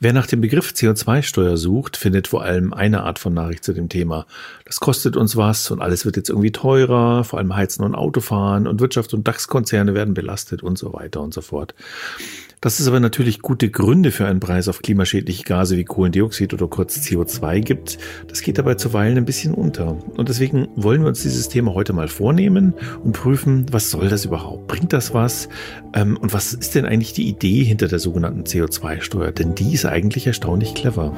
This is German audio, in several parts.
Wer nach dem Begriff CO2-Steuer sucht, findet vor allem eine Art von Nachricht zu dem Thema. Das kostet uns was und alles wird jetzt irgendwie teurer, vor allem Heizen und Autofahren und Wirtschaft und DAX-Konzerne werden belastet und so weiter und so fort. Dass es aber natürlich gute Gründe für einen Preis auf klimaschädliche Gase wie Kohlendioxid oder kurz CO2 gibt, das geht dabei zuweilen ein bisschen unter. Und deswegen wollen wir uns dieses Thema heute mal vornehmen und prüfen, was soll das überhaupt? Bringt das was? Und was ist denn eigentlich die Idee hinter der sogenannten CO2-Steuer? Denn die ist eigentlich erstaunlich clever.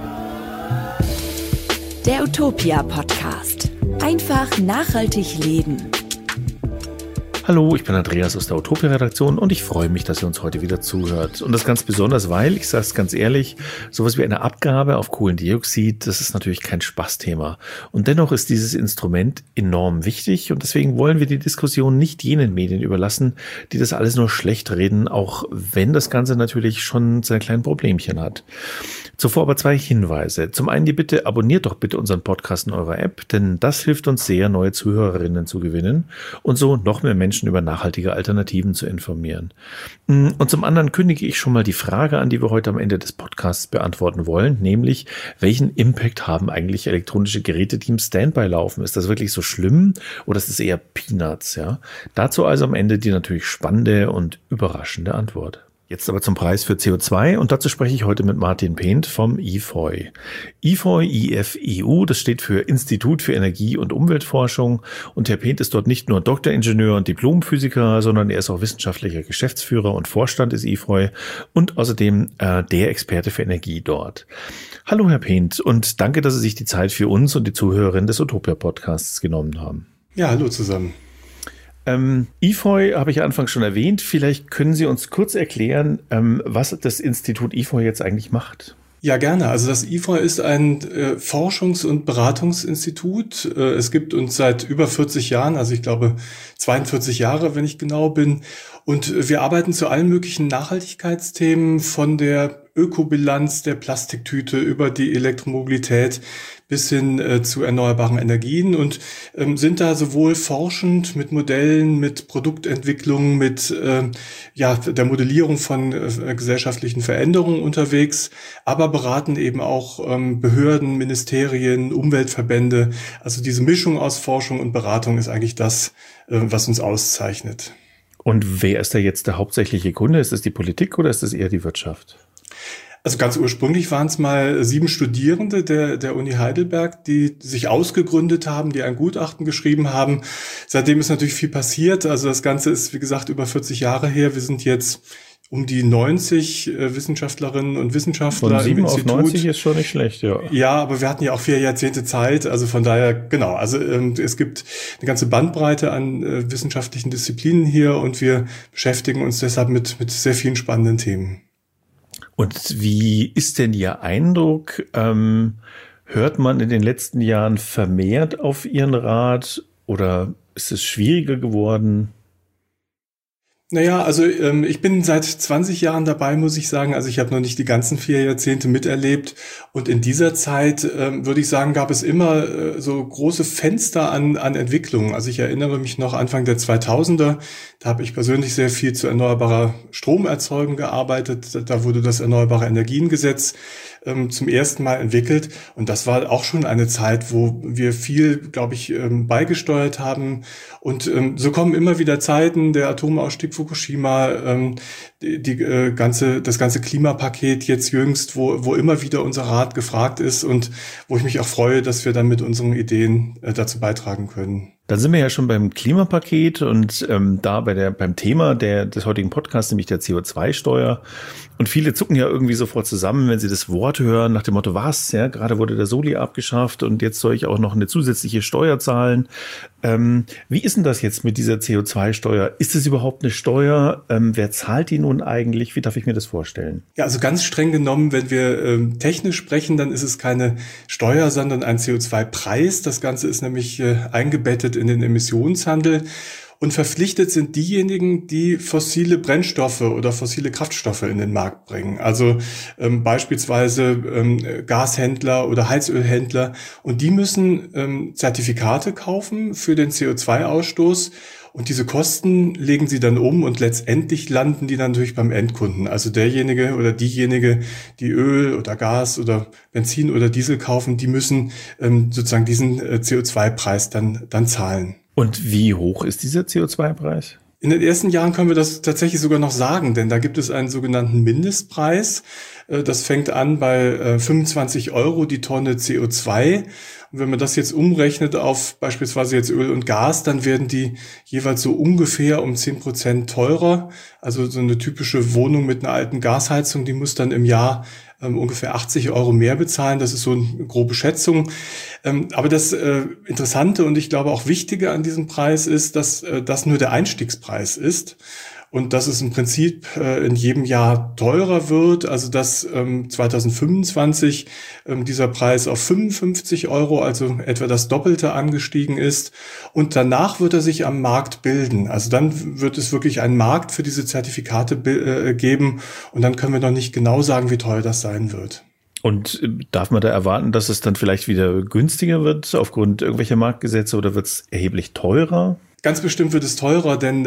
Der Utopia-Podcast. Einfach nachhaltig leben. Hallo, ich bin Andreas aus der Utopia-Redaktion und ich freue mich, dass ihr uns heute wieder zuhört. Und das ganz besonders, weil, ich sage es ganz ehrlich, sowas wie eine Abgabe auf Kohlendioxid, das ist natürlich kein Spaßthema. Und dennoch ist dieses Instrument enorm wichtig und deswegen wollen wir die Diskussion nicht jenen Medien überlassen, die das alles nur schlecht reden, auch wenn das Ganze natürlich schon seine kleinen Problemchen hat. Zuvor aber 2 Hinweise. Zum einen die Bitte, abonniert doch bitte unseren Podcast in eurer App, denn das hilft uns sehr, neue Zuhörerinnen zu gewinnen und so noch mehr Menschen über nachhaltige Alternativen zu informieren. Und zum anderen kündige ich schon mal die Frage an, die wir heute am Ende des Podcasts beantworten wollen, nämlich, welchen Impact haben eigentlich elektronische Geräte, die im Standby laufen? Ist das wirklich so schlimm oder ist es eher Peanuts? Ja? Dazu also am Ende die natürlich spannende und überraschende Antwort. Jetzt aber zum Preis für CO2 und dazu spreche ich heute mit Martin Pehnt vom IFEU. IFEU, das steht für Institut für Energie- und Umweltforschung und Herr Pehnt ist dort nicht nur Doktoringenieur und Diplomphysiker, sondern er ist auch wissenschaftlicher Geschäftsführer und Vorstand des IFEU und außerdem der Experte für Energie dort. Hallo Herr Pehnt und danke, dass Sie sich die Zeit für uns und die Zuhörerinnen des Utopia-Podcasts genommen haben. Ja, hallo zusammen. IFEU habe ich anfangs schon erwähnt. Vielleicht können Sie uns kurz erklären, was das Institut IFEU jetzt eigentlich macht. Ja, gerne. Also das IFEU ist ein Forschungs- und Beratungsinstitut. Es gibt uns seit über 40 Jahren, also ich glaube 42 Jahre, wenn ich genau bin. Und wir arbeiten zu allen möglichen Nachhaltigkeitsthemen, von der Ökobilanz der Plastiktüte über die Elektromobilität bis hin zu erneuerbaren Energien und sind da sowohl forschend mit Modellen, mit Produktentwicklung, mit der Modellierung von gesellschaftlichen Veränderungen unterwegs, aber beraten eben auch Behörden, Ministerien, Umweltverbände. Also diese Mischung aus Forschung und Beratung ist eigentlich das, was uns auszeichnet. Und wer ist da jetzt der hauptsächliche Kunde? Ist es die Politik oder ist es eher die Wirtschaft? Also ganz ursprünglich waren es mal 7 Studierende der Uni Heidelberg, die sich ausgegründet haben, die ein Gutachten geschrieben haben. Seitdem ist natürlich viel passiert. Also das Ganze ist, wie gesagt, über 40 Jahre her. Wir sind jetzt um die 90 Wissenschaftlerinnen und Wissenschaftler von 7 auf 90 ist schon nicht schlecht, ja. Ja, aber wir hatten ja auch 4 Jahrzehnte Zeit. Also von daher, genau. Also es gibt eine ganze Bandbreite an wissenschaftlichen Disziplinen hier und wir beschäftigen uns deshalb mit sehr vielen spannenden Themen. Und wie ist denn Ihr Eindruck? Hört man in den letzten Jahren vermehrt auf Ihren Rat oder ist es schwieriger geworden? Naja, also ich bin seit 20 Jahren dabei, muss ich sagen. Also ich habe noch nicht die ganzen 4 Jahrzehnte miterlebt. Und in dieser Zeit, würde ich sagen, gab es immer so große Fenster an Entwicklungen. Also ich erinnere mich noch Anfang der 2000er, da habe ich persönlich sehr viel zu erneuerbarer Stromerzeugung gearbeitet. Da wurde das Erneuerbare Energiengesetz zum ersten Mal entwickelt. Und das war auch schon eine Zeit, wo wir viel, glaube ich, beigesteuert haben. Und so kommen immer wieder Zeiten, der Atomausstieg Fukushima, das ganze Klimapaket jetzt jüngst, wo immer wieder unser Rat gefragt ist und wo ich mich auch freue, dass wir dann mit unseren Ideen dazu beitragen können. Dann sind wir ja schon beim Klimapaket und da beim Thema des heutigen Podcasts, nämlich der CO2-Steuer. Und viele zucken ja irgendwie sofort zusammen, wenn sie das Wort hören, nach dem Motto, was? Ja, gerade wurde der Soli abgeschafft und jetzt soll ich auch noch eine zusätzliche Steuer zahlen. Wie ist denn das jetzt mit dieser CO2-Steuer? Ist es überhaupt eine Steuer? Wer zahlt die nun eigentlich? Wie darf ich mir das vorstellen? Ja, also ganz streng genommen, wenn wir technisch sprechen, dann ist es keine Steuer, sondern ein CO2-Preis. Das Ganze ist nämlich eingebettet in den Emissionshandel. Und verpflichtet sind diejenigen, die fossile Brennstoffe oder fossile Kraftstoffe in den Markt bringen. Also beispielsweise Gashändler oder Heizölhändler. Und die müssen Zertifikate kaufen für den CO2-Ausstoß. Und diese Kosten legen sie dann um und letztendlich landen die dann natürlich beim Endkunden. Also derjenige oder diejenige, die Öl oder Gas oder Benzin oder Diesel kaufen, die müssen sozusagen diesen CO2-Preis dann zahlen. Und wie hoch ist dieser CO2-Preis? In den ersten Jahren können wir das tatsächlich sogar noch sagen, denn da gibt es einen sogenannten Mindestpreis. Das fängt an bei 25 € die Tonne CO2. Und wenn man das jetzt umrechnet auf beispielsweise jetzt Öl und Gas, dann werden die jeweils so ungefähr um 10% teurer. Also so eine typische Wohnung mit einer alten Gasheizung, die muss dann im Jahr ungefähr 80 € mehr bezahlen. Das ist so eine grobe Schätzung. Aber das Interessante und ich glaube auch Wichtige an diesem Preis ist, dass das nur der Einstiegspreis ist. Und dass es im Prinzip in jedem Jahr teurer wird, also dass 2025 dieser Preis auf 55 €, also etwa das Doppelte angestiegen ist. Und danach wird er sich am Markt bilden. Also dann wird es wirklich einen Markt für diese Zertifikate geben. Und dann können wir noch nicht genau sagen, wie teuer das sein wird. Und darf man da erwarten, dass es dann vielleicht wieder günstiger wird aufgrund irgendwelcher Marktgesetze oder wird es erheblich teurer? Ganz bestimmt wird es teurer, denn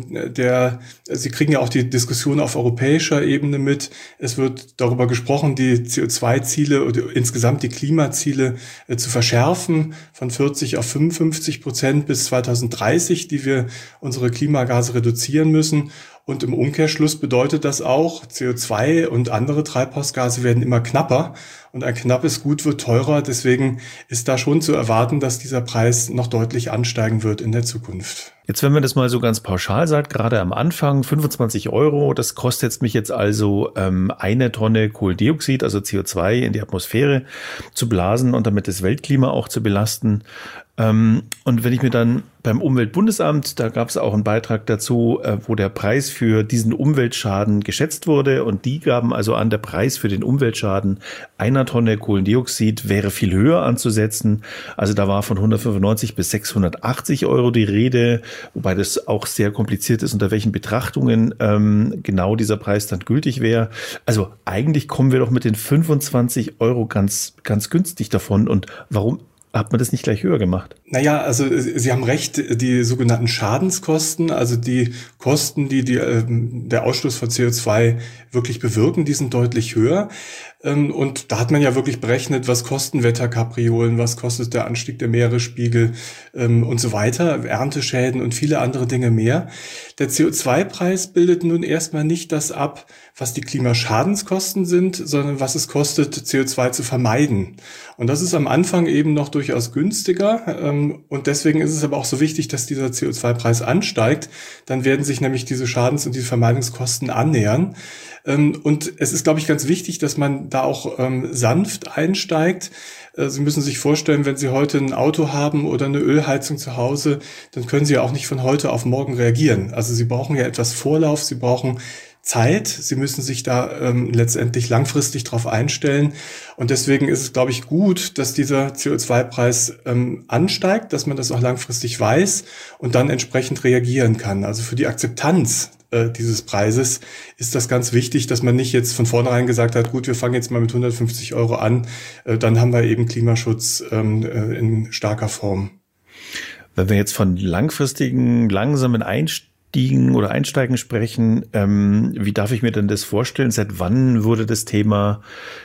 Sie kriegen ja auch die Diskussion auf europäischer Ebene mit. Es wird darüber gesprochen, die CO2-Ziele oder insgesamt die Klimaziele zu verschärfen von 40 auf 55% bis 2030, die wir unsere Klimagase reduzieren müssen. Und im Umkehrschluss bedeutet das auch, CO2 und andere Treibhausgase werden immer knapper und ein knappes Gut wird teurer. Deswegen ist da schon zu erwarten, dass dieser Preis noch deutlich ansteigen wird in der Zukunft. Jetzt, wenn man das mal so ganz pauschal sagt, gerade am Anfang 25 €, das kostet mich jetzt also eine Tonne Kohlendioxid, also CO2 in die Atmosphäre zu blasen und damit das Weltklima auch zu belasten. Und wenn ich mir dann beim Umweltbundesamt, da gab es auch einen Beitrag dazu, wo der Preis für diesen Umweltschaden geschätzt wurde und die gaben also an, der Preis für den Umweltschaden einer Tonne Kohlendioxid wäre viel höher anzusetzen. Also da war von 195 bis 680 € die Rede, wobei das auch sehr kompliziert ist, unter welchen Betrachtungen genau dieser Preis dann gültig wäre. Also eigentlich kommen wir doch mit den 25 € ganz günstig davon. Und warum hat man das nicht gleich höher gemacht? Naja, also Sie haben recht, die sogenannten Schadenskosten, also die Kosten, die der Ausstoß von CO2 wirklich bewirken, die sind deutlich höher. Und da hat man ja wirklich berechnet, was kosten Wetterkapriolen, was kostet der Anstieg der Meeresspiegel und so weiter, Ernteschäden und viele andere Dinge mehr. Der CO2-Preis bildet nun erstmal nicht das ab, was die Klimaschadenskosten sind, sondern was es kostet, CO2 zu vermeiden. Und das ist am Anfang eben noch durchaus günstiger. Und deswegen ist es aber auch so wichtig, dass dieser CO2-Preis ansteigt. Dann werden sich nämlich diese Schadens- und diese Vermeidungskosten annähern. Und es ist, glaube ich, ganz wichtig, dass man da auch sanft einsteigt. Sie müssen sich vorstellen, wenn Sie heute ein Auto haben oder eine Ölheizung zu Hause, dann können Sie ja auch nicht von heute auf morgen reagieren. Also Sie brauchen ja etwas Vorlauf, Sie brauchen Zeit. Sie müssen sich da letztendlich langfristig drauf einstellen. Und deswegen ist es, glaube ich, gut, dass dieser CO2-Preis ansteigt, dass man das auch langfristig weiß und dann entsprechend reagieren kann. Also für die Akzeptanz dieses Preises ist das ganz wichtig, dass man nicht jetzt von vornherein gesagt hat, gut, wir fangen jetzt mal mit 150 € an, dann haben wir eben Klimaschutz in starker Form. Wenn wir jetzt von langfristigen, langsamen Einsteigen sprechen, wie darf ich mir denn das vorstellen? Seit wann wurde das Thema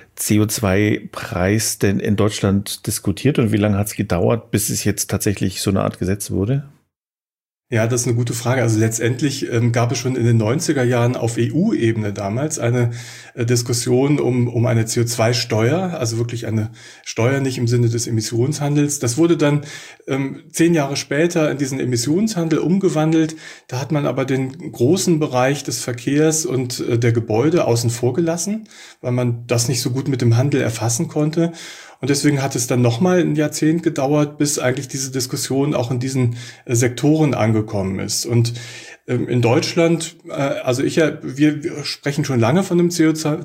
CO2-Preis denn in Deutschland diskutiert und wie lange hat es gedauert, bis es jetzt tatsächlich so eine Art Gesetz wurde? Ja, das ist eine gute Frage. Also letztendlich gab es schon in den 90er Jahren auf EU-Ebene damals eine Diskussion um eine CO2-Steuer, also wirklich eine Steuer nicht im Sinne des Emissionshandels. Das wurde dann 10 Jahre später in diesen Emissionshandel umgewandelt. Da hat man aber den großen Bereich des Verkehrs und der Gebäude außen vor gelassen, weil man das nicht so gut mit dem Handel erfassen konnte. Und deswegen hat es dann nochmal ein Jahrzehnt gedauert, bis eigentlich diese Diskussion auch in diesen Sektoren angekommen ist. Und in Deutschland, wir sprechen schon lange von dem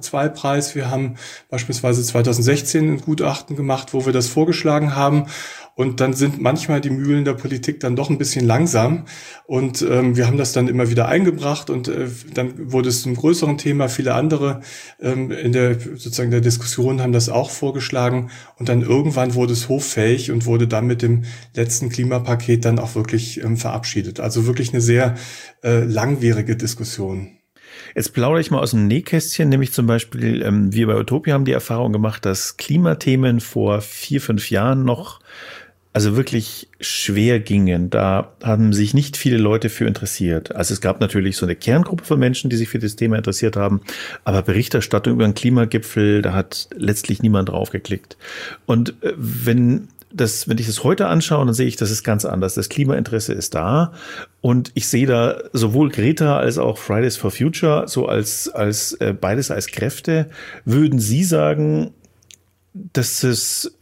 CO2-Preis. Wir haben beispielsweise 2016 ein Gutachten gemacht, wo wir das vorgeschlagen haben. Und dann sind manchmal die Mühlen der Politik dann doch ein bisschen langsam. Und wir haben das dann immer wieder eingebracht und dann wurde es zum größeren Thema. Viele andere in der sozusagen der Diskussion haben das auch vorgeschlagen. Und dann irgendwann wurde es hoffähig und wurde dann mit dem letzten Klimapaket dann auch wirklich verabschiedet. Also wirklich eine sehr langwierige Diskussion. Jetzt plaudere ich mal aus dem Nähkästchen, nämlich zum Beispiel, wir bei Utopia haben die Erfahrung gemacht, dass Klimathemen vor 4, 5 Jahren noch also wirklich schwer gingen. Da haben sich nicht viele Leute für interessiert. Also es gab natürlich so eine Kerngruppe von Menschen, die sich für das Thema interessiert haben, aber Berichterstattung über einen Klimagipfel, da hat letztlich niemand drauf geklickt. Und wenn ich das heute anschaue, dann sehe ich, das ist ganz anders. Das Klimainteresse ist da und ich sehe da sowohl Greta als auch Fridays for Future so als beides als Kräfte. Würden Sie sagen, das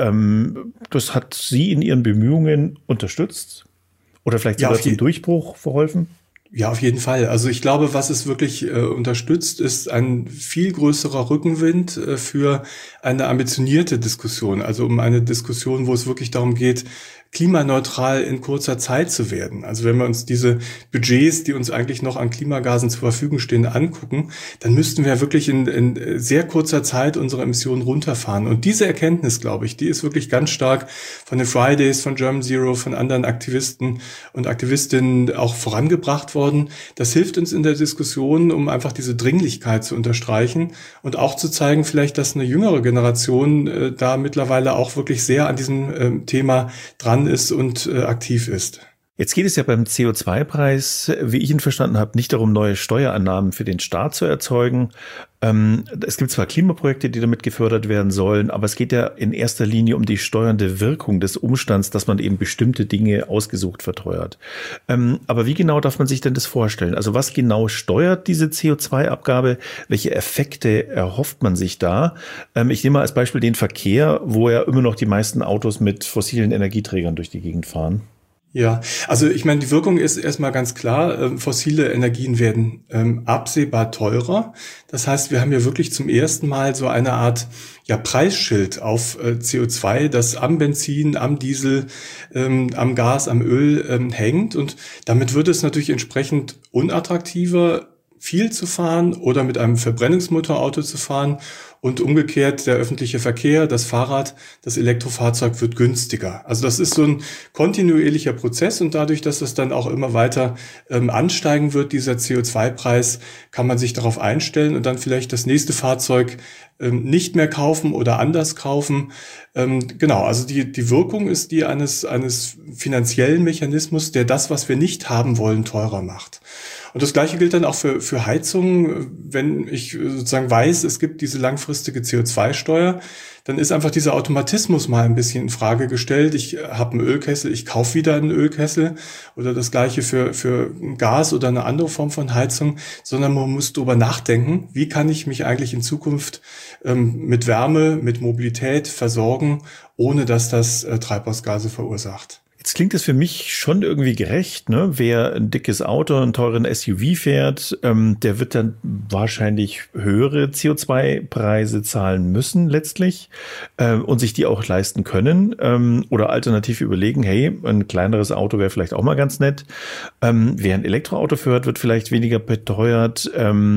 hat Sie in Ihren Bemühungen unterstützt oder vielleicht sogar zum Durchbruch verholfen? Ja, auf jeden Fall. Also ich glaube, was es wirklich unterstützt, ist ein viel größerer Rückenwind für eine ambitionierte Diskussion. Also um eine Diskussion, wo es wirklich darum geht, klimaneutral in kurzer Zeit zu werden. Also wenn wir uns diese Budgets, die uns eigentlich noch an Klimagasen zur Verfügung stehen, angucken, dann müssten wir wirklich in sehr kurzer Zeit unsere Emissionen runterfahren. Und diese Erkenntnis, glaube ich, die ist wirklich ganz stark von den Fridays, von German Zero, von anderen Aktivisten und Aktivistinnen auch vorangebracht worden. Das hilft uns in der Diskussion, um einfach diese Dringlichkeit zu unterstreichen und auch zu zeigen, vielleicht, dass eine jüngere Generation da mittlerweile auch wirklich sehr an diesem Thema dran ist und aktiv ist. Jetzt geht es ja beim CO2-Preis, wie ich ihn verstanden habe, nicht darum, neue Steuerannahmen für den Staat zu erzeugen. Es gibt zwar Klimaprojekte, die damit gefördert werden sollen, aber es geht ja in erster Linie um die steuernde Wirkung des Umstands, dass man eben bestimmte Dinge ausgesucht verteuert. Aber wie genau darf man sich denn das vorstellen? Also was genau steuert diese CO2-Abgabe? Welche Effekte erhofft man sich da? Ich nehme mal als Beispiel den Verkehr, wo ja immer noch die meisten Autos mit fossilen Energieträgern durch die Gegend fahren. Ja, also ich meine, die Wirkung ist erstmal ganz klar, fossile Energien werden absehbar teurer. Das heißt, wir haben ja wirklich zum ersten Mal so eine Art Preisschild auf CO2, das am Benzin, am Diesel, am Gas, am Öl hängt. Und damit wird es natürlich entsprechend unattraktiver, viel zu fahren oder mit einem Verbrennungsmotorauto zu fahren. Und umgekehrt der öffentliche Verkehr, das Fahrrad, das Elektrofahrzeug wird günstiger. Also das ist so ein kontinuierlicher Prozess und dadurch, dass es dann auch immer weiter ansteigen wird, dieser CO2-Preis, kann man sich darauf einstellen und dann vielleicht das nächste Fahrzeug nicht mehr kaufen oder anders kaufen. Genau, also die Wirkung ist die eines finanziellen Mechanismus, der das, was wir nicht haben wollen, teurer macht. Und das Gleiche gilt dann auch für Heizungen. Wenn ich sozusagen weiß, es gibt diese langfristige CO2-Steuer, dann ist einfach dieser Automatismus mal ein bisschen in Frage gestellt. Ich habe einen Ölkessel, ich kaufe wieder einen Ölkessel oder das Gleiche für Gas oder eine andere Form von Heizung, sondern man muss darüber nachdenken, wie kann ich mich eigentlich in Zukunft mit Wärme, mit Mobilität versorgen, ohne dass das Treibhausgase verursacht. Jetzt klingt es für mich schon irgendwie gerecht, ne? Wer ein dickes Auto, einen teuren SUV fährt, der wird dann wahrscheinlich höhere CO2-Preise zahlen müssen letztlich und sich die auch leisten können oder alternativ überlegen, hey, ein kleineres Auto wäre vielleicht auch mal ganz nett. Wer ein Elektroauto fährt, wird vielleicht weniger beteuert,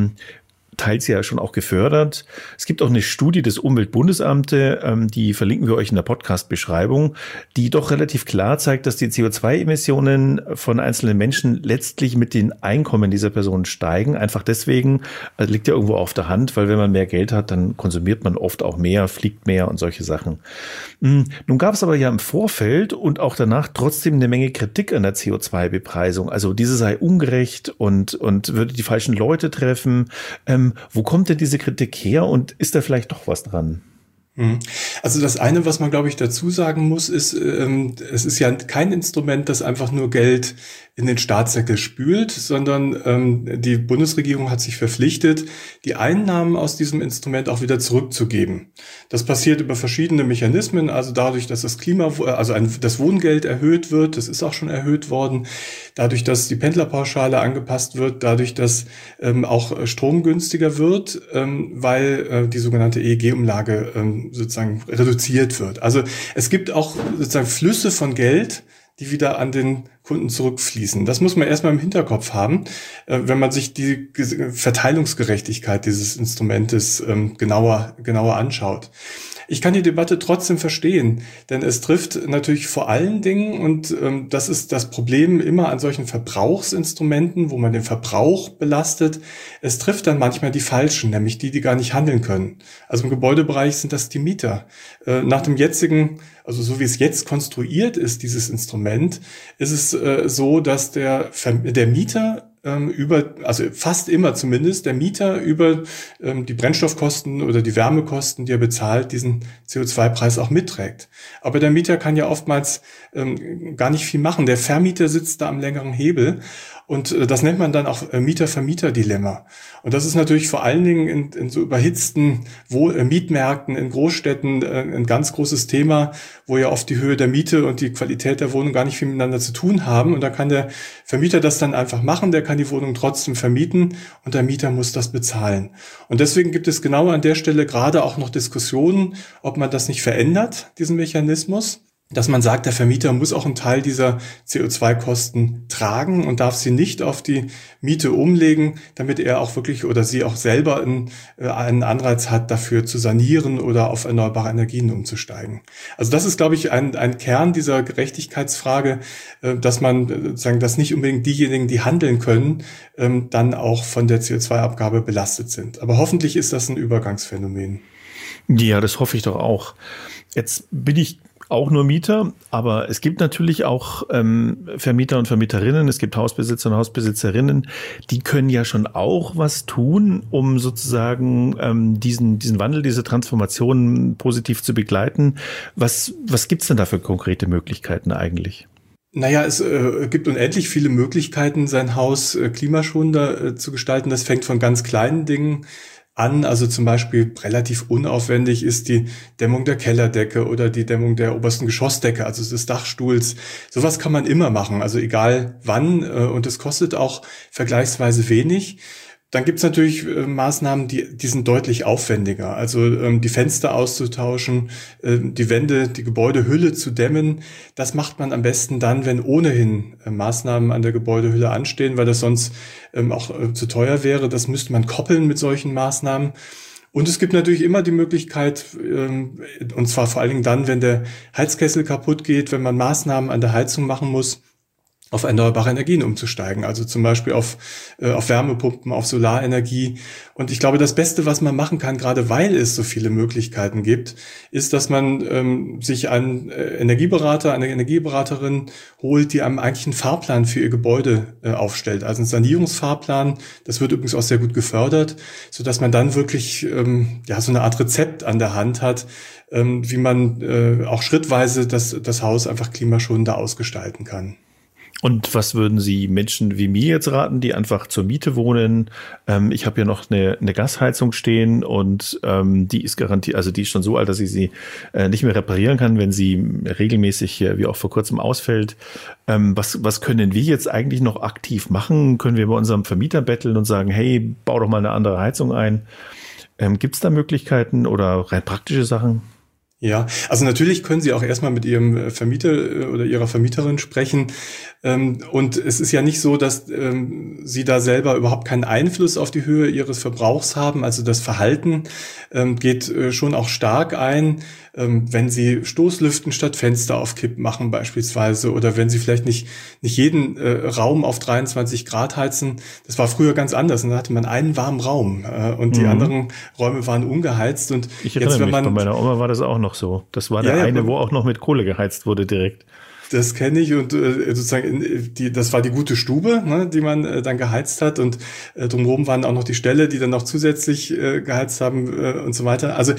teils ja schon auch gefördert. Es gibt auch eine Studie des Umweltbundesamtes, die verlinken wir euch in der Podcast-Beschreibung, die doch relativ klar zeigt, dass die CO2-Emissionen von einzelnen Menschen letztlich mit den Einkommen dieser Personen steigen. Einfach deswegen, liegt ja irgendwo auf der Hand, weil wenn man mehr Geld hat, dann konsumiert man oft auch mehr, fliegt mehr und solche Sachen. Nun gab es aber ja im Vorfeld und auch danach trotzdem eine Menge Kritik an der CO2-Bepreisung. Also diese sei ungerecht und würde die falschen Leute treffen. Wo kommt denn diese Kritik her und ist da vielleicht doch was dran? Also das eine, was man, glaube ich, dazu sagen muss, ist, es ist ja kein Instrument, das einfach nur Geld in den Staatssäckel spült, sondern die Bundesregierung hat sich verpflichtet, die Einnahmen aus diesem Instrument auch wieder zurückzugeben. Das passiert über verschiedene Mechanismen, also dadurch, dass das das Wohngeld erhöht wird, das ist auch schon erhöht worden, dadurch, dass die Pendlerpauschale angepasst wird, dadurch, dass auch Strom günstiger wird, weil die sogenannte EEG-Umlage sozusagen reduziert wird. Also es gibt auch sozusagen Flüsse von Geld, die wieder an den Kunden zurückfließen. Das muss man erstmal im Hinterkopf haben, wenn man sich die Verteilungsgerechtigkeit dieses Instrumentes genauer anschaut. Ich kann die Debatte trotzdem verstehen, denn es trifft natürlich vor allen Dingen, und das ist das Problem immer an solchen Verbrauchsinstrumenten, wo man den Verbrauch belastet, es trifft dann manchmal die Falschen, nämlich die gar nicht handeln können. Also im Gebäudebereich sind das die Mieter. Nach dem jetzigen, also so wie es jetzt konstruiert ist, dieses Instrument, ist es so, dass der Mieter also fast immer zumindest, der Mieter über die Brennstoffkosten oder die Wärmekosten, die er bezahlt, diesen CO2-Preis auch mitträgt. Aber der Mieter kann ja oftmals gar nicht viel machen. Der Vermieter sitzt da am längeren Hebel. Und das nennt man dann auch Mieter-Vermieter-Dilemma. Und das ist natürlich vor allen Dingen in so überhitzten Mietmärkten in Großstädten ein ganz großes Thema, wo ja oft die Höhe der Miete und die Qualität der Wohnung gar nicht viel miteinander zu tun haben. Und da kann der Vermieter das dann einfach machen, der kann die Wohnung trotzdem vermieten und der Mieter muss das bezahlen. Und deswegen gibt es genau an der Stelle gerade auch noch Diskussionen, ob man das nicht verändert, diesen Mechanismus, dass man sagt, der Vermieter muss auch einen Teil dieser CO2-Kosten tragen und darf sie nicht auf die Miete umlegen, damit er auch wirklich oder sie auch selber einen Anreiz hat, dafür zu sanieren oder auf erneuerbare Energien umzusteigen. Also das ist, glaube ich, ein Kern dieser Gerechtigkeitsfrage, dass man sagen, dass nicht unbedingt diejenigen, die handeln können, dann auch von der CO2-Abgabe belastet sind. Aber hoffentlich ist das ein Übergangsphänomen. Ja, das hoffe ich doch auch. Jetzt bin ich auch nur Mieter, aber es gibt natürlich auch Vermieter und Vermieterinnen, es gibt Hausbesitzer und Hausbesitzerinnen, die können ja schon auch was tun, um sozusagen diesen Wandel, diese Transformation positiv zu begleiten. Was gibt's denn da für konkrete Möglichkeiten eigentlich? Naja, es gibt unendlich viele Möglichkeiten, sein Haus klimaschonender zu gestalten. Das fängt von ganz kleinen Dingen an. Also zum Beispiel relativ unaufwendig ist die Dämmung der Kellerdecke oder die Dämmung der obersten Geschossdecke, also des Dachstuhls. Sowas kann man immer machen, also egal wann, und es kostet auch vergleichsweise wenig. Dann gibt's natürlich Maßnahmen, die sind deutlich aufwendiger. Also die Fenster auszutauschen, die Wände, die Gebäudehülle zu dämmen. Das macht man am besten dann, wenn ohnehin Maßnahmen an der Gebäudehülle anstehen, weil das sonst auch zu teuer wäre. Das müsste man koppeln mit solchen Maßnahmen. Und es gibt natürlich immer die Möglichkeit, und zwar vor allen Dingen dann, wenn der Heizkessel kaputt geht, wenn man Maßnahmen an der Heizung machen muss, auf erneuerbare Energien umzusteigen, also zum Beispiel auf Wärmepumpen, auf Solarenergie. Und ich glaube, das Beste, was man machen kann, gerade weil es so viele Möglichkeiten gibt, ist, dass man sich einen Energieberater, eine Energieberaterin holt, die einem eigentlich einen Fahrplan für ihr Gebäude aufstellt. Also einen Sanierungsfahrplan, das wird übrigens auch sehr gut gefördert, sodass man dann wirklich so eine Art Rezept an der Hand hat, wie man auch schrittweise das Haus einfach klimaschonender ausgestalten kann. Und was würden Sie Menschen wie mir jetzt raten, die einfach zur Miete wohnen? Ich habe ja noch eine Gasheizung stehen und die ist garantiert, also die ist schon so alt, dass ich sie nicht mehr reparieren kann, wenn sie regelmäßig, wie auch vor kurzem, ausfällt. Was können wir jetzt eigentlich noch aktiv machen? Können wir bei unserem Vermieter betteln und sagen, hey, bau doch mal eine andere Heizung ein? Gibt es da Möglichkeiten oder rein praktische Sachen? Ja, also natürlich können Sie auch erstmal mit Ihrem Vermieter oder Ihrer Vermieterin sprechen. Und es ist ja nicht so, dass Sie da selber überhaupt keinen Einfluss auf die Höhe Ihres Verbrauchs haben. Also das Verhalten geht schon auch stark ein, wenn Sie Stoßlüften statt Fenster auf Kipp machen beispielsweise oder wenn Sie vielleicht nicht jeden Raum auf 23 Grad heizen. Das war früher ganz anders. Und da hatte man einen warmen Raum und die anderen Räume waren ungeheizt. Und ich erinnere mich, bei meiner Oma war das auch noch so. Das war der eine, wo auch noch mit Kohle geheizt wurde direkt. Das kenne ich und sozusagen das war die gute Stube, ne, die man dann geheizt hat und drumherum waren auch noch die Ställe, die dann noch zusätzlich geheizt haben und so weiter. Also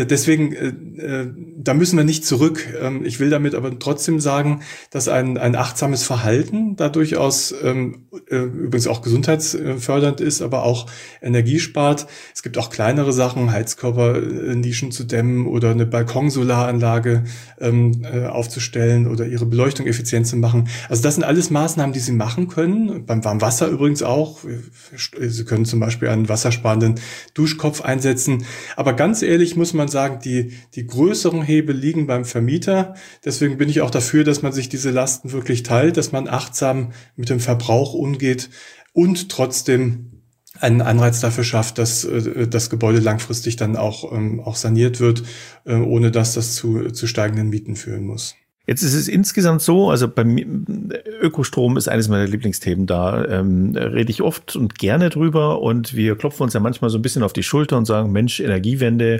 deswegen, da müssen wir nicht zurück. Ich will damit aber trotzdem sagen, dass ein achtsames Verhalten da durchaus übrigens auch gesundheitsfördernd ist, aber auch energiespart. Es gibt auch kleinere Sachen, Heizkörpernischen zu dämmen oder eine Balkonsolaranlage aufzustellen oder ihre Beleuchtung effizient zu machen. Also das sind alles Maßnahmen, die Sie machen können. Beim Warmwasser übrigens auch. Sie können zum Beispiel einen wassersparenden Duschkopf einsetzen. Aber ganz ehrlich muss man sagen, die größeren Kostenhebel liegen beim Vermieter. Deswegen bin ich auch dafür, dass man sich diese Lasten wirklich teilt, dass man achtsam mit dem Verbrauch umgeht und trotzdem einen Anreiz dafür schafft, dass das Gebäude langfristig dann auch saniert wird, ohne dass das zu steigenden Mieten führen muss. Jetzt ist es insgesamt so, also bei mir, Ökostrom ist eines meiner Lieblingsthemen, da rede ich oft und gerne drüber und wir klopfen uns ja manchmal so ein bisschen auf die Schulter und sagen, Mensch, Energiewende,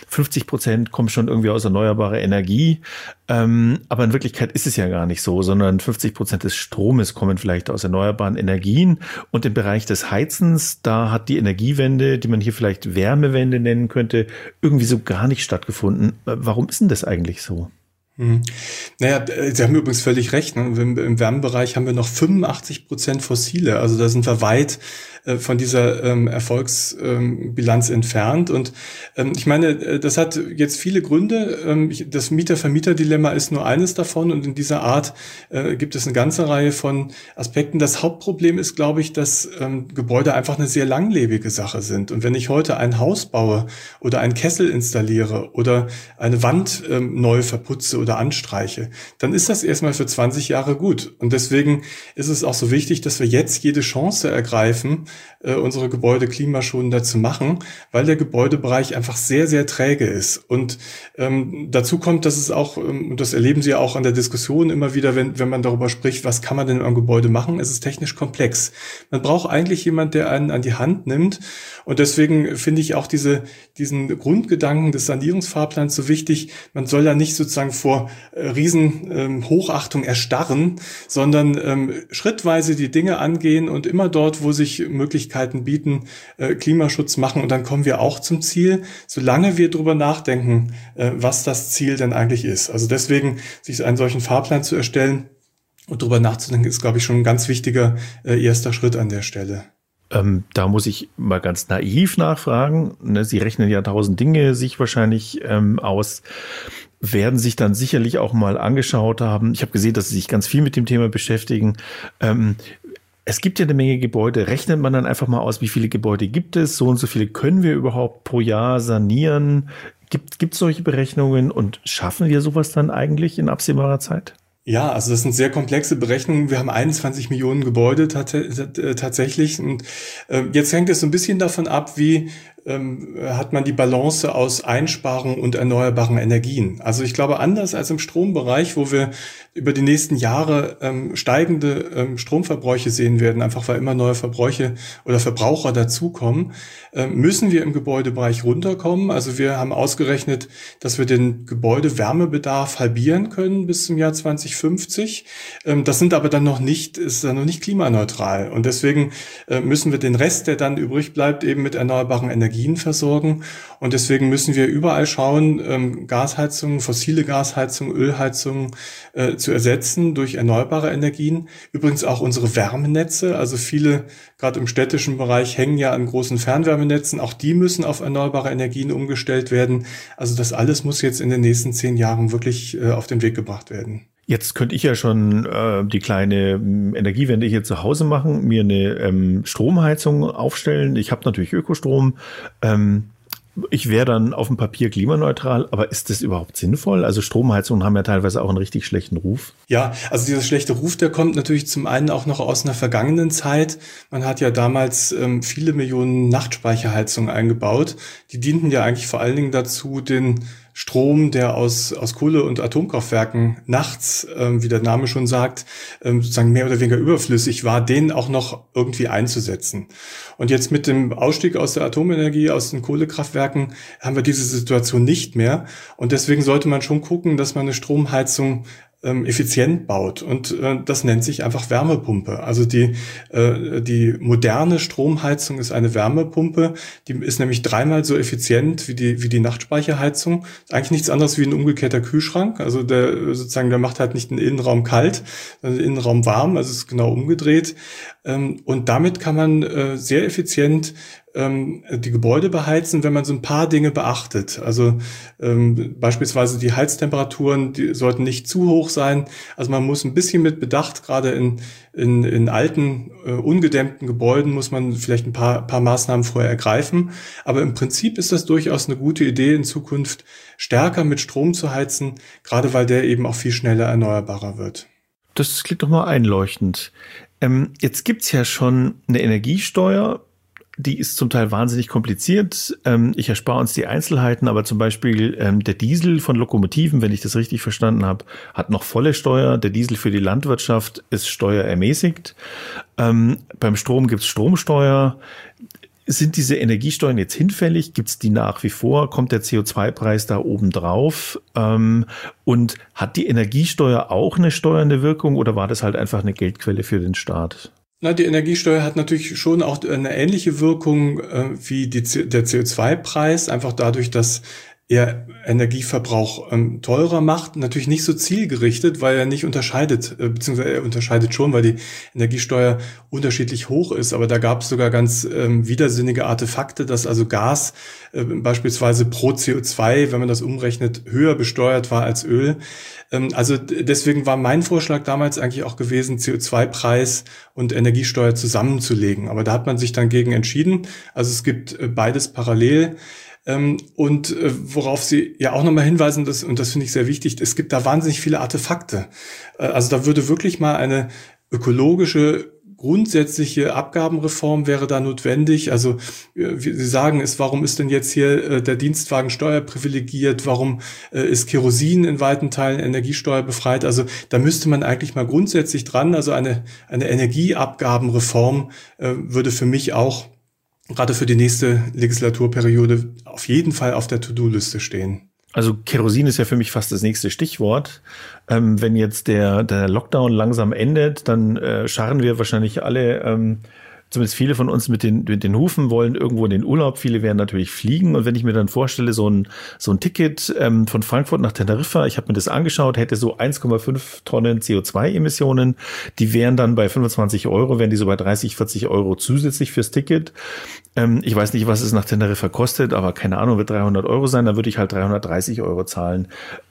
50% kommen schon irgendwie aus erneuerbarer Energie, aber in Wirklichkeit ist es ja gar nicht so, sondern 50% des Stromes kommen vielleicht aus erneuerbaren Energien und im Bereich des Heizens, da hat die Energiewende, die man hier vielleicht Wärmewende nennen könnte, irgendwie so gar nicht stattgefunden. Warum ist denn das eigentlich so? Naja, Sie haben übrigens völlig recht. Ne? Im Wärmebereich haben wir noch 85% Fossile. Also da sind wir weit von dieser Erfolgsbilanz entfernt. Und ich meine, das hat jetzt viele Gründe. Das Mieter-Vermieter-Dilemma ist nur eines davon. Und in dieser Art gibt es eine ganze Reihe von Aspekten. Das Hauptproblem ist, glaube ich, dass Gebäude einfach eine sehr langlebige Sache sind. Und wenn ich heute ein Haus baue oder einen Kessel installiere oder eine Wand neu verputze oder anstreiche, dann ist das erstmal für 20 Jahre gut. Und deswegen ist es auch so wichtig, dass wir jetzt jede Chance ergreifen, unsere Gebäude klimaschonender zu machen, weil der Gebäudebereich einfach sehr, sehr träge ist. Und dazu kommt, dass es auch, und das erleben Sie ja auch an der Diskussion immer wieder, wenn man darüber spricht, was kann man denn am Gebäude machen, es ist technisch komplex. Man braucht eigentlich jemand, der einen an die Hand nimmt. Und deswegen finde ich auch diesen Grundgedanken des Sanierungsfahrplans so wichtig. Man soll ja nicht sozusagen vor Hochachtung erstarren, sondern schrittweise die Dinge angehen und immer dort, wo sich Möglichkeiten bieten, Klimaschutz machen. Und dann kommen wir auch zum Ziel, solange wir drüber nachdenken, was das Ziel denn eigentlich ist. Also deswegen, sich einen solchen Fahrplan zu erstellen und drüber nachzudenken, ist, glaube ich, schon ein ganz wichtiger erster Schritt an der Stelle. Da muss ich mal ganz naiv nachfragen. Sie rechnen ja 1000 Dinge sich wahrscheinlich aus, werden sich dann sicherlich auch mal angeschaut haben. Ich habe gesehen, dass Sie sich ganz viel mit dem Thema beschäftigen. Es gibt ja eine Menge Gebäude. Rechnet man dann einfach mal aus, wie viele Gebäude gibt es? So und so viele können wir überhaupt pro Jahr sanieren? Gibt es solche Berechnungen und schaffen wir sowas dann eigentlich in absehbarer Zeit? Ja, also das sind sehr komplexe Berechnungen. Wir haben 21 Millionen Gebäude tatsächlich. Und jetzt hängt es so ein bisschen davon ab, wie hat man die Balance aus Einsparung und erneuerbaren Energien. Also ich glaube, anders als im Strombereich, wo wir über die nächsten Jahre steigende Stromverbräuche sehen werden, einfach weil immer neue Verbräuche oder Verbraucher dazukommen, müssen wir im Gebäudebereich runterkommen. Also wir haben ausgerechnet, dass wir den Gebäudewärmebedarf halbieren können bis zum Jahr 2050. Das sind aber dann ist dann noch nicht klimaneutral. Und deswegen müssen wir den Rest, der dann übrig bleibt, eben mit erneuerbaren Energien versorgen. Und deswegen müssen wir überall schauen, Gasheizungen, fossile Gasheizungen, Ölheizungen zu ersetzen durch erneuerbare Energien. Übrigens auch unsere Wärmenetze, also viele, gerade im städtischen Bereich, hängen ja an großen Fernwärmenetzen. Auch die müssen auf erneuerbare Energien umgestellt werden. Also das alles muss jetzt in den nächsten 10 Jahren wirklich auf den Weg gebracht werden. Jetzt könnte ich ja schon die kleine Energiewende hier zu Hause machen, mir eine Stromheizung aufstellen. Ich habe natürlich Ökostrom. Ich wäre dann auf dem Papier klimaneutral, aber ist das überhaupt sinnvoll? Also Stromheizungen haben ja teilweise auch einen richtig schlechten Ruf. Ja, also dieser schlechte Ruf, der kommt natürlich zum einen auch noch aus einer vergangenen Zeit. Man hat ja damals viele Millionen Nachtspeicherheizungen eingebaut. Die dienten ja eigentlich vor allen Dingen dazu, den Strom, der aus Kohle- und Atomkraftwerken nachts, wie der Name schon sagt, sozusagen mehr oder weniger überflüssig war, den auch noch irgendwie einzusetzen. Und jetzt mit dem Ausstieg aus der Atomenergie, aus den Kohlekraftwerken, haben wir diese Situation nicht mehr. Und deswegen sollte man schon gucken, dass man eine Stromheizung effizient baut. Und das nennt sich einfach Wärmepumpe. Also die moderne Stromheizung ist eine Wärmepumpe. Die ist nämlich 3-mal so effizient wie die Nachtspeicherheizung. Ist eigentlich nichts anderes wie ein umgekehrter Kühlschrank. Also der macht halt nicht den Innenraum kalt, sondern den Innenraum warm. Also es ist genau umgedreht. Und damit kann man sehr effizient die Gebäude beheizen, wenn man so ein paar Dinge beachtet. Also beispielsweise die Heiztemperaturen, die sollten nicht zu hoch sein. Also man muss ein bisschen mit Bedacht, gerade in alten, ungedämmten Gebäuden muss man vielleicht ein paar Maßnahmen vorher ergreifen. Aber im Prinzip ist das durchaus eine gute Idee, in Zukunft stärker mit Strom zu heizen, gerade weil der eben auch viel schneller erneuerbarer wird. Das klingt doch mal einleuchtend. Jetzt gibt's ja schon eine Energiesteuer. Die ist zum Teil wahnsinnig kompliziert. Ich erspare uns die Einzelheiten, aber zum Beispiel der Diesel von Lokomotiven, wenn ich das richtig verstanden habe, hat noch volle Steuer. Der Diesel für die Landwirtschaft ist steuerermäßigt. Beim Strom gibt's Stromsteuer. Sind diese Energiesteuern jetzt hinfällig? Gibt's die nach wie vor? Kommt der CO2-Preis da oben drauf? Und hat die Energiesteuer auch eine steuernde Wirkung oder war das halt einfach eine Geldquelle für den Staat? Na, die Energiesteuer hat natürlich schon auch eine ähnliche Wirkung wie der CO2-Preis, einfach dadurch, dass er Energieverbrauch teurer macht, natürlich nicht so zielgerichtet, weil er nicht unterscheidet, beziehungsweise er unterscheidet schon, weil die Energiesteuer unterschiedlich hoch ist, aber da gab es sogar ganz widersinnige Artefakte, dass also Gas beispielsweise pro CO2, wenn man das umrechnet, höher besteuert war als Öl. Also deswegen war mein Vorschlag damals eigentlich auch gewesen, CO2-Preis und Energiesteuer zusammenzulegen, aber da hat man sich dann gegen entschieden. Also es gibt beides parallel. Und worauf Sie ja auch nochmal hinweisen, und das finde ich sehr wichtig, es gibt da wahnsinnig viele Artefakte. Also da würde wirklich mal eine ökologische, grundsätzliche Abgabenreform wäre da notwendig. Also wie Sie sagen, warum ist denn jetzt hier der Dienstwagen steuerprivilegiert? Warum ist Kerosin in weiten Teilen energiesteuerbefreit? Also da müsste man eigentlich mal grundsätzlich dran. Also eine Energieabgabenreform würde für mich auch gerade für die nächste Legislaturperiode auf jeden Fall auf der To-Do-Liste stehen. Also Kerosin ist ja für mich fast das nächste Stichwort. Wenn jetzt der Lockdown langsam endet, dann scharren wir wahrscheinlich alle, zumindest viele von uns mit den Hufen, wollen irgendwo in den Urlaub. Viele werden natürlich fliegen. Und wenn ich mir dann vorstelle, so ein Ticket von Frankfurt nach Teneriffa, ich habe mir das angeschaut, hätte so 1,5 Tonnen CO2-Emissionen. Die wären dann bei 25 Euro, wären die so bei 30, 40 Euro zusätzlich fürs Ticket. Ich weiß nicht, was es nach Teneriffa kostet, aber keine Ahnung, wird 300 Euro sein, dann würde ich halt 330 Euro zahlen.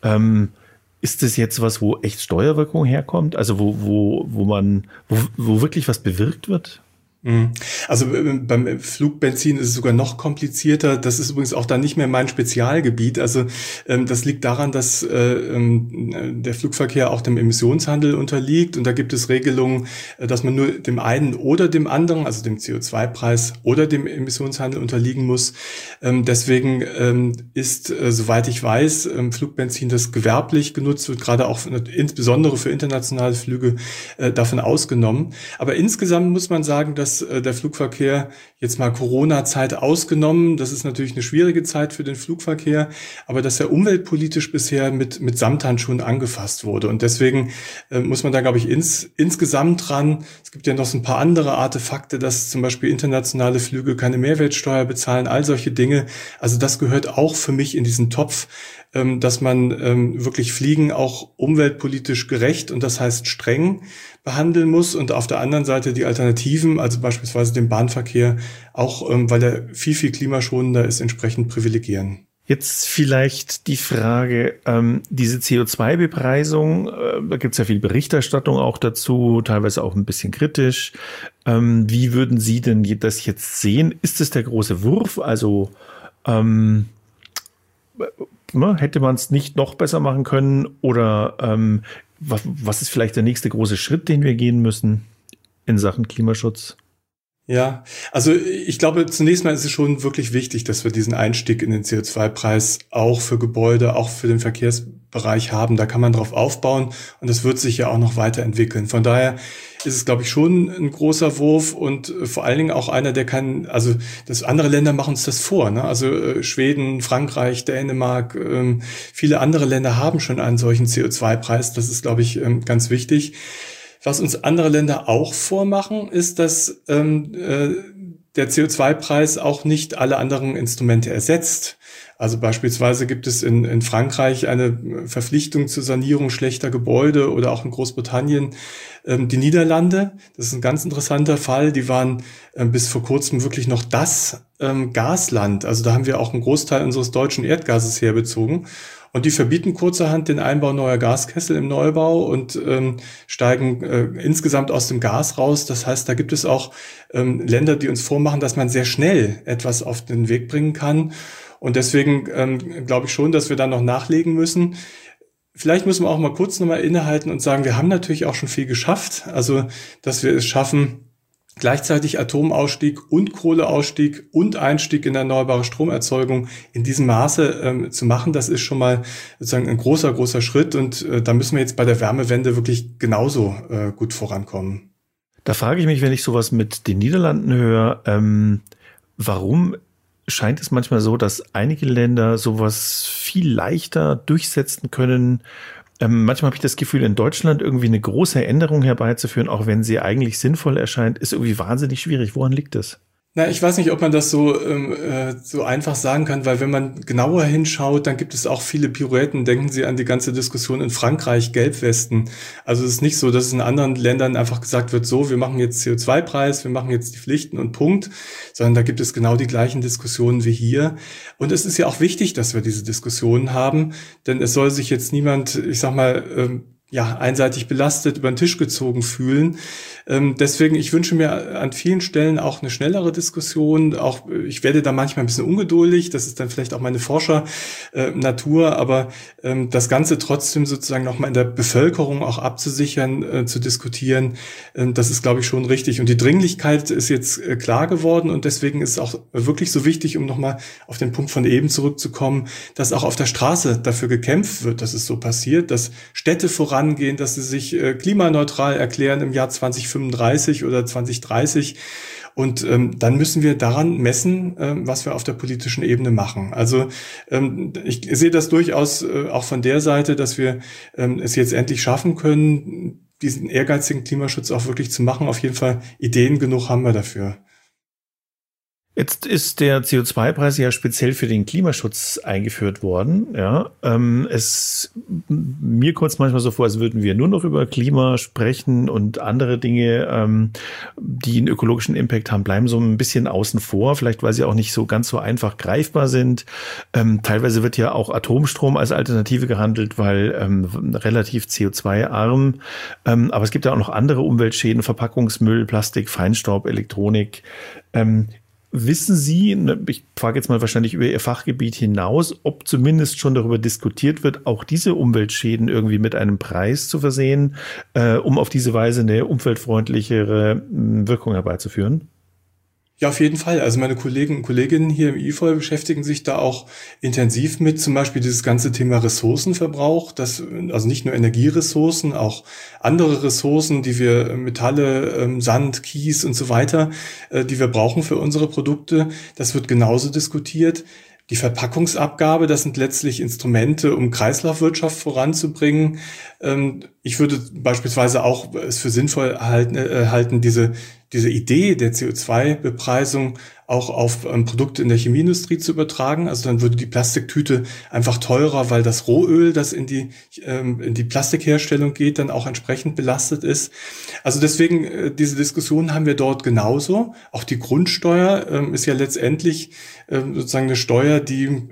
Ist das jetzt was, wo echt Steuerwirkung herkommt? Also wo wirklich was bewirkt wird? Also beim Flugbenzin ist es sogar noch komplizierter. Das ist übrigens auch dann nicht mehr mein Spezialgebiet. Also das liegt daran, dass der Flugverkehr auch dem Emissionshandel unterliegt. Und da gibt es Regelungen, dass man nur dem einen oder dem anderen, also dem CO2-Preis oder dem Emissionshandel unterliegen muss. Deswegen ist, soweit ich weiß, Flugbenzin, das gewerblich genutzt wird, gerade auch insbesondere für internationale Flüge, davon ausgenommen. Aber insgesamt muss man sagen, dass der Flugverkehr, jetzt mal Corona-Zeit ausgenommen, das ist natürlich eine schwierige Zeit für den Flugverkehr, aber dass er umweltpolitisch bisher mit Samthandschuhen angefasst wurde. Und deswegen muss man da, glaube ich, insgesamt dran. Es gibt ja noch so ein paar andere Artefakte, dass zum Beispiel internationale Flüge keine Mehrwertsteuer bezahlen, all solche Dinge. Also das gehört auch für mich in diesen Topf, dass man wirklich Fliegen auch umweltpolitisch gerecht und das heißt streng behandeln muss und auf der anderen Seite die Alternativen, also beispielsweise den Bahnverkehr, auch weil er viel, viel klimaschonender ist, entsprechend privilegieren. Jetzt vielleicht die Frage, diese CO2-Bepreisung, da gibt es ja viel Berichterstattung auch dazu, teilweise auch ein bisschen kritisch. Wie würden Sie denn das jetzt sehen? Ist es der große Wurf? Also hätte man es nicht noch besser machen können? Oder was ist vielleicht der nächste große Schritt, den wir gehen müssen in Sachen Klimaschutz? Ja, also ich glaube, zunächst mal ist es schon wirklich wichtig, dass wir diesen Einstieg in den CO2-Preis auch für Gebäude, auch für den Verkehrsbereich haben. Da kann man drauf aufbauen und das wird sich ja auch noch weiterentwickeln. Von daher ist es, glaube ich, schon ein großer Wurf und vor allen Dingen auch einer, also andere Länder machen uns das vor, ne? Also Schweden, Frankreich, Dänemark, viele andere Länder haben schon einen solchen CO2-Preis. Das ist, glaube ich, ganz wichtig. Was uns andere Länder auch vormachen, ist, dass der CO2-Preis auch nicht alle anderen Instrumente ersetzt. Also beispielsweise gibt es in Frankreich eine Verpflichtung zur Sanierung schlechter Gebäude oder auch in Großbritannien. Die Niederlande, das ist ein ganz interessanter Fall, die waren bis vor kurzem wirklich noch das Gasland. Also da haben wir auch einen Großteil unseres deutschen Erdgases herbezogen. Und die verbieten kurzerhand den Einbau neuer Gaskessel im Neubau und steigen insgesamt aus dem Gas raus. Das heißt, da gibt es auch Länder, die uns vormachen, dass man sehr schnell etwas auf den Weg bringen kann. Und deswegen glaube ich schon, dass wir da noch nachlegen müssen. Vielleicht müssen wir auch mal kurz nochmal innehalten und sagen, wir haben natürlich auch schon viel geschafft. Also, dass wir es schaffen, gleichzeitig Atomausstieg und Kohleausstieg und Einstieg in erneuerbare Stromerzeugung in diesem Maße zu machen, das ist schon mal sozusagen ein großer, großer Schritt. Und da müssen wir jetzt bei der Wärmewende wirklich genauso gut vorankommen. Da frage ich mich, wenn ich sowas mit den Niederlanden höre, warum scheint es manchmal so, dass einige Länder sowas viel leichter durchsetzen können. Manchmal habe ich das Gefühl, in Deutschland irgendwie eine große Änderung herbeizuführen, auch wenn sie eigentlich sinnvoll erscheint, ist irgendwie wahnsinnig schwierig. Woran liegt das? Na, ich weiß nicht, ob man das so einfach sagen kann, weil wenn man genauer hinschaut, dann gibt es auch viele Pirouetten. Denken Sie an die ganze Diskussion in Frankreich, Gelbwesten. Also es ist nicht so, dass es in anderen Ländern einfach gesagt wird, so, wir machen jetzt CO2-Preis, wir machen jetzt die Pflichten und Punkt, sondern da gibt es genau die gleichen Diskussionen wie hier. Und es ist ja auch wichtig, dass wir diese Diskussionen haben, denn es soll sich jetzt niemand, ich sag mal, einseitig belastet, über den Tisch gezogen fühlen. Deswegen, ich wünsche mir an vielen Stellen auch eine schnellere Diskussion. Auch ich werde da manchmal ein bisschen ungeduldig. Das ist dann vielleicht auch meine Forscher-Natur. Aber das Ganze trotzdem sozusagen nochmal in der Bevölkerung auch abzusichern, zu diskutieren, das ist, glaube ich, schon richtig. Und die Dringlichkeit ist jetzt klar geworden. Und deswegen ist es auch wirklich so wichtig, um nochmal auf den Punkt von eben zurückzukommen, dass auch auf der Straße dafür gekämpft wird, dass es so passiert, dass Städte vorangehen, dass sie sich klimaneutral erklären im Jahr 2035 oder 2030. Und dann müssen wir daran messen, was wir auf der politischen Ebene machen. Also ich sehe das durchaus auch von der Seite, dass wir es jetzt endlich schaffen können, diesen ehrgeizigen Klimaschutz auch wirklich zu machen. Auf jeden Fall Ideen genug haben wir dafür. Jetzt ist der CO2-Preis ja speziell für den Klimaschutz eingeführt worden. Ja, mir kommt es manchmal so vor, als würden wir nur noch über Klima sprechen und andere Dinge, die einen ökologischen Impact haben, bleiben so ein bisschen außen vor. Vielleicht, weil sie auch nicht so ganz so einfach greifbar sind. Teilweise wird ja auch Atomstrom als Alternative gehandelt, weil relativ CO2-arm. Aber es gibt ja auch noch andere Umweltschäden, Verpackungsmüll, Plastik, Feinstaub, Elektronik. Wissen Sie, ich frage jetzt mal wahrscheinlich über Ihr Fachgebiet hinaus, ob zumindest schon darüber diskutiert wird, auch diese Umweltschäden irgendwie mit einem Preis zu versehen, um auf diese Weise eine umweltfreundlichere Wirkung herbeizuführen? Ja, auf jeden Fall. Also meine Kollegen und Kolleginnen hier im IFOL beschäftigen sich da auch intensiv mit, zum Beispiel dieses ganze Thema Ressourcenverbrauch, also nicht nur Energieressourcen, auch andere Ressourcen, die wir Metalle, Sand, Kies und so weiter, die wir brauchen für unsere Produkte. Das wird genauso diskutiert. Die Verpackungsabgabe, das sind letztlich Instrumente, um Kreislaufwirtschaft voranzubringen. Ich würde beispielsweise auch es für sinnvoll halten, diese Idee der CO2-Bepreisung auch auf Produkte in der Chemieindustrie zu übertragen. Also dann würde die Plastiktüte einfach teurer, weil das Rohöl, das in die Plastikherstellung geht, dann auch entsprechend belastet ist. Also deswegen, diese Diskussion haben wir dort genauso. Auch die Grundsteuer ist ja letztendlich sozusagen eine Steuer, die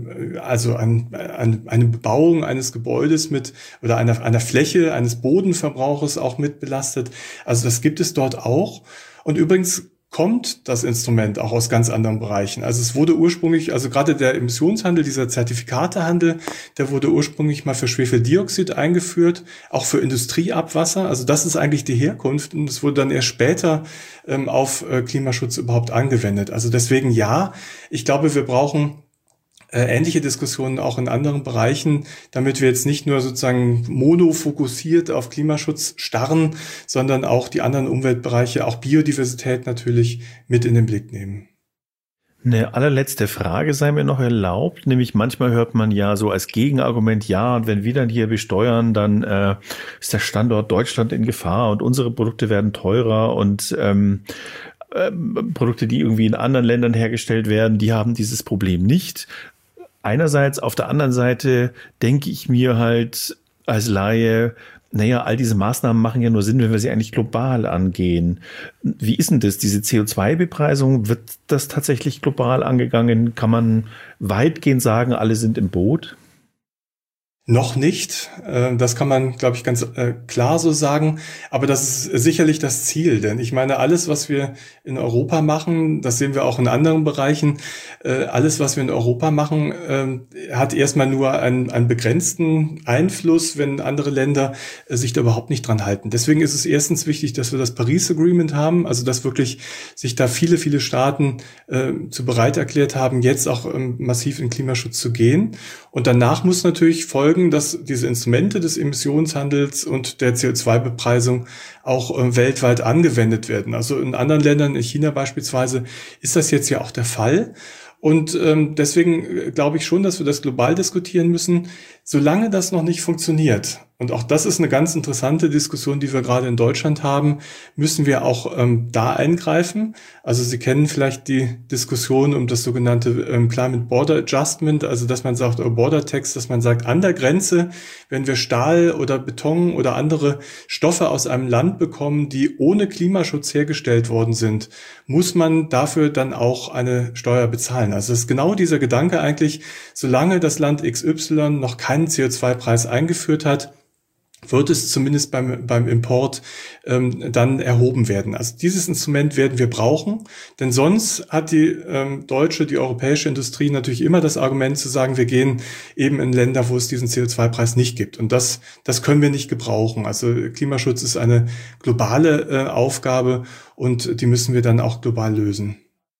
also eine Bebauung eines Gebäudes oder einer Fläche, eines Bodenverbrauches auch mit belastet. Also das gibt es dort auch. Und übrigens kommt das Instrument auch aus ganz anderen Bereichen. Also es wurde ursprünglich, also gerade der Emissionshandel, dieser Zertifikatehandel, der wurde ursprünglich mal für Schwefeldioxid eingeführt, auch für Industrieabwasser. Also das ist eigentlich die Herkunft und es wurde dann erst später auf Klimaschutz überhaupt angewendet. Also deswegen ja, ich glaube, wir brauchen ähnliche Diskussionen auch in anderen Bereichen, damit wir jetzt nicht nur sozusagen monofokussiert auf Klimaschutz starren, sondern auch die anderen Umweltbereiche, auch Biodiversität natürlich mit in den Blick nehmen. Eine allerletzte Frage sei mir noch erlaubt, nämlich manchmal hört man ja so als Gegenargument, ja, und wenn wir dann hier besteuern, dann ist der Standort Deutschland in Gefahr und unsere Produkte werden teurer und Produkte, die irgendwie in anderen Ländern hergestellt werden, die haben dieses Problem nicht. einerseits, auf der anderen Seite denke ich mir halt als Laie, naja, all diese Maßnahmen machen ja nur Sinn, wenn wir sie eigentlich global angehen. Wie ist denn das? Diese CO2-Bepreisung, wird das tatsächlich global angegangen? Kann man weitgehend sagen, alle sind im Boot? Noch nicht. Das kann man, glaube ich, ganz klar so sagen. Aber das ist sicherlich das Ziel. Denn ich meine, alles, was wir in Europa machen, das sehen wir auch in anderen Bereichen, alles, was wir in Europa machen, hat erstmal nur einen begrenzten Einfluss, wenn andere Länder sich da überhaupt nicht dran halten. Deswegen ist es erstens wichtig, dass wir das Paris Agreement haben, also dass wirklich sich da viele, viele Staaten zu bereit erklärt haben, jetzt auch massiv in Klimaschutz zu gehen. Und danach muss natürlich folgen, dass diese Instrumente des Emissionshandels und der CO2-Bepreisung auch weltweit angewendet werden. Also in anderen Ländern, in China beispielsweise, ist das jetzt ja auch der Fall. Und deswegen glaube ich schon, dass wir das global diskutieren müssen, solange das noch nicht funktioniert. Und auch das ist eine ganz interessante Diskussion, die wir gerade in Deutschland haben, müssen wir auch da eingreifen. Also Sie kennen vielleicht die Diskussion um das sogenannte Climate Border Adjustment, also dass man sagt, Border Tax, dass man sagt, an der Grenze, wenn wir Stahl oder Beton oder andere Stoffe aus einem Land bekommen, die ohne Klimaschutz hergestellt worden sind, muss man dafür dann auch eine Steuer bezahlen. Also es ist genau dieser Gedanke eigentlich, solange das Land XY noch keinen CO2-Preis eingeführt hat, wird es zumindest beim Import dann erhoben werden. Also dieses Instrument werden wir brauchen, denn sonst hat die europäische Industrie natürlich immer das Argument zu sagen, wir gehen eben in Länder, wo es diesen CO2-Preis nicht gibt. Und das können wir nicht gebrauchen. Also Klimaschutz ist eine globale Aufgabe und die müssen wir dann auch global lösen.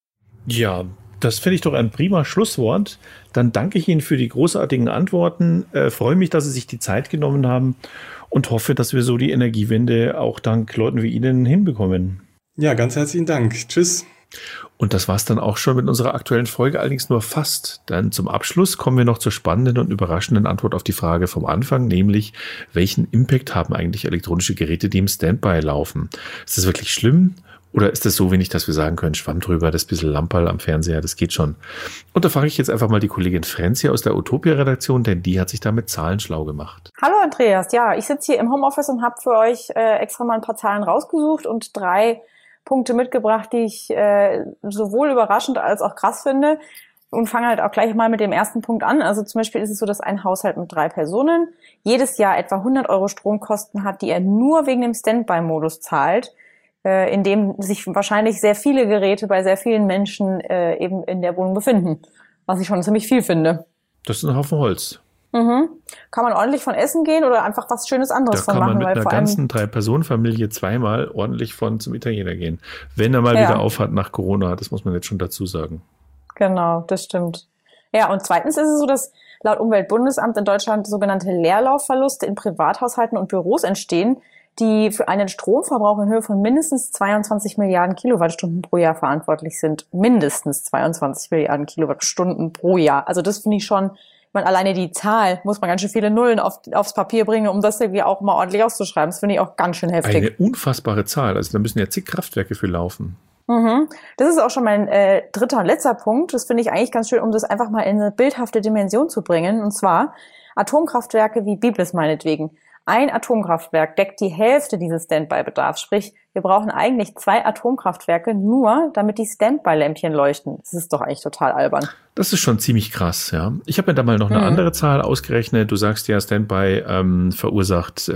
Ja, das finde ich doch ein prima Schlusswort. Dann danke ich Ihnen für die großartigen Antworten. Freue mich, dass Sie sich die Zeit genommen haben und hoffe, dass wir so die Energiewende auch dank Leuten wie Ihnen hinbekommen. Ja, ganz herzlichen Dank. Tschüss. Und das war's dann auch schon mit unserer aktuellen Folge, allerdings nur fast. Dann zum Abschluss kommen wir noch zur spannenden und überraschenden Antwort auf die Frage vom Anfang, nämlich, welchen Impact haben eigentlich elektronische Geräte, die im Standby laufen? Ist das wirklich schlimm? Oder ist das so wenig, dass wir sagen können, Schwamm drüber, das bisschen Lamperl am Fernseher, das geht schon. Und da frage ich jetzt einfach mal die Kollegin Franzi aus der Utopia-Redaktion, denn die hat sich da mit Zahlen schlau gemacht. Hallo Andreas, ja, ich sitze hier im Homeoffice und habe für euch extra mal ein paar Zahlen rausgesucht und 3 Punkte mitgebracht, die ich sowohl überraschend als auch krass finde. Und fange halt auch gleich mal mit dem ersten Punkt an. Also zum Beispiel ist es so, dass ein Haushalt mit 3 Personen jedes Jahr etwa 100 € Stromkosten hat, die er nur wegen dem Standby-Modus zahlt, in dem sich wahrscheinlich sehr viele Geräte bei sehr vielen Menschen eben in der Wohnung befinden. Was ich schon ziemlich viel finde. Das ist ein Haufen Holz. Mhm. Kann man ordentlich von essen gehen oder einfach was Schönes anderes von machen? Da kann man mit einer ganzen 3-Personen-Familie zweimal ordentlich zum Italiener gehen. Wenn er mal wieder aufhat nach Corona, das muss man jetzt schon dazu sagen. Genau, das stimmt. Ja, und zweitens ist es so, dass laut Umweltbundesamt in Deutschland sogenannte Leerlaufverluste in Privathaushalten und Büros entstehen, die für einen Stromverbrauch in Höhe von mindestens 22 Milliarden Kilowattstunden pro Jahr verantwortlich sind. Mindestens 22 Milliarden Kilowattstunden pro Jahr. Also das finde ich schon, ich meine, alleine die Zahl muss man ganz schön viele Nullen aufs Papier bringen, um das irgendwie auch mal ordentlich auszuschreiben. Das finde ich auch ganz schön heftig. Eine unfassbare Zahl. Also da müssen ja zig Kraftwerke für laufen. Mhm. Das ist auch schon mein dritter und letzter Punkt. Das finde ich eigentlich ganz schön, um das einfach mal in eine bildhafte Dimension zu bringen. Und zwar Atomkraftwerke wie Biblis meinetwegen. Ein Atomkraftwerk deckt die Hälfte dieses Standby-Bedarfs. Sprich, wir brauchen eigentlich 2 Atomkraftwerke nur, damit die Standby-Lämpchen leuchten. Das ist doch eigentlich total albern. Das ist schon ziemlich krass, ja. Ich habe mir da mal noch eine andere Zahl ausgerechnet. Du sagst ja, Standby verursacht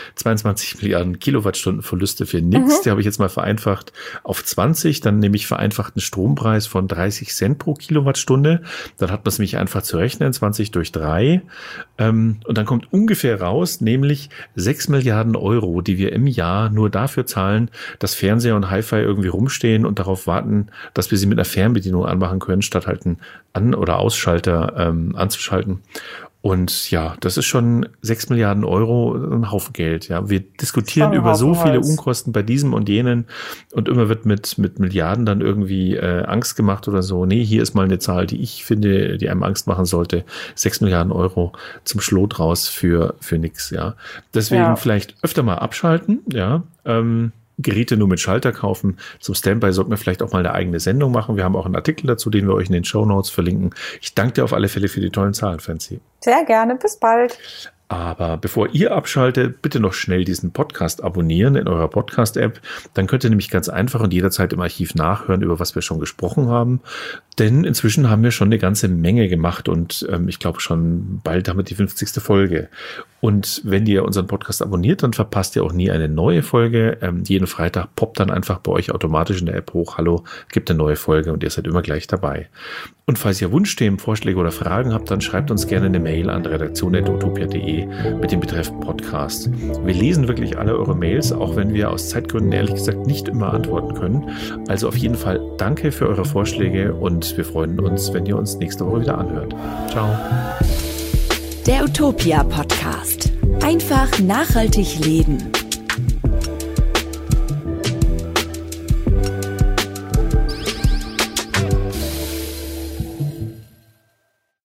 22 Milliarden Kilowattstunden Verluste für nichts. Die habe ich jetzt mal vereinfacht auf 20. Dann nehme ich vereinfachten Strompreis von 30 Cent pro Kilowattstunde. Dann hat man es nämlich einfach zu rechnen, 20 durch 3. Und dann kommt ungefähr raus, nämlich 6 Milliarden Euro, die wir im Jahr nur dafür zahlen, dass Fernseher und Hi-Fi irgendwie rumstehen und darauf warten, dass wir sie mit einer Fernbedienung anmachen können, statt halt einen An- oder Ausschalter anzuschalten. Und ja, das ist schon 6 Milliarden Euro, ein Haufen Geld. Ja, wir diskutieren über so viele Unkosten bei diesem und jenen und immer wird mit Milliarden dann irgendwie Angst gemacht oder so. Nee, hier ist mal eine Zahl, die ich finde, die einem Angst machen sollte. 6 Milliarden Euro zum Schlot raus für nix. Ja, deswegen vielleicht öfter mal abschalten. Ja, Geräte nur mit Schalter kaufen. Zum Standby sollten wir vielleicht auch mal eine eigene Sendung machen. Wir haben auch einen Artikel dazu, den wir euch in den Shownotes verlinken. Ich danke dir auf alle Fälle für die tollen Zahlen, Franzi. Sehr gerne, bis bald. Aber bevor ihr abschaltet, bitte noch schnell diesen Podcast abonnieren in eurer Podcast-App. Dann könnt ihr nämlich ganz einfach und jederzeit im Archiv nachhören, über was wir schon gesprochen haben. Denn inzwischen haben wir schon eine ganze Menge gemacht und ich glaube schon bald haben wir die 50. Folge. Und wenn ihr unseren Podcast abonniert, dann verpasst ihr auch nie eine neue Folge. Jeden Freitag poppt dann einfach bei euch automatisch in der App hoch, hallo, gibt eine neue Folge und ihr seid immer gleich dabei. Und falls ihr Wunschthemen, Vorschläge oder Fragen habt, dann schreibt uns gerne eine Mail an redaktion@utopia.de mit dem Betreff Podcast. Wir lesen wirklich alle eure Mails, auch wenn wir aus Zeitgründen ehrlich gesagt nicht immer antworten können. Also auf jeden Fall danke für eure Vorschläge und wir freuen uns, wenn ihr uns nächste Woche wieder anhört. Ciao. Der Utopia Podcast. Einfach nachhaltig leben.